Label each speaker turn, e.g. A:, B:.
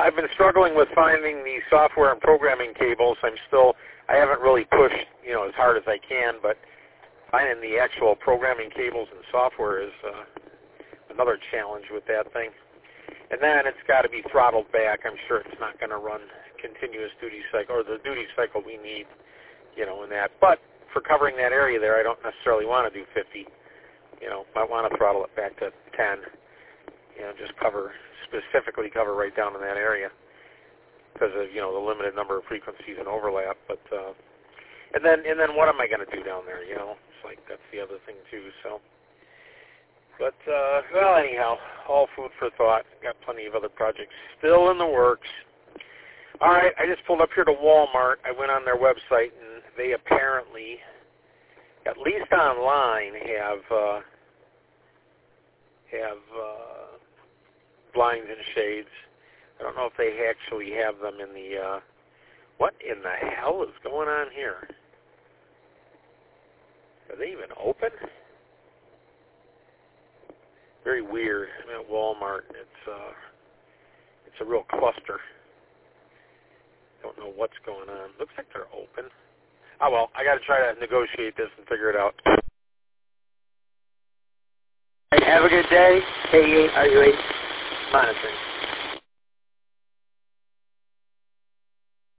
A: I've been struggling with finding the software and programming cables. I haven't really pushed, as hard as I can, but finding the actual programming cables and software is another challenge with that thing. And then it's got to be throttled back. I'm sure it's not going to run continuous duty cycle, or the duty cycle we need, in that. But for covering that area there, I don't necessarily want to do 50. Might want to throttle it back to 10. Just specifically cover right down in that area because of, the limited number of frequencies and overlap. But and then what am I going to do down there? It's like that's the other thing too. So, but well, anyhow, all food for thought. Got plenty of other projects still in the works. All right, I just pulled up here to Walmart. I went on their website, and they apparently, at least online, have blinds and shades. I don't know if they actually have them in the, what in the hell is going on here? Are they even open? Very weird. I'm at Walmart. It's a real cluster. Don't know what's going on. Looks like they're open. Oh, well, I got to try to negotiate this and figure it out. Have a good day. K8RU8 monitoring.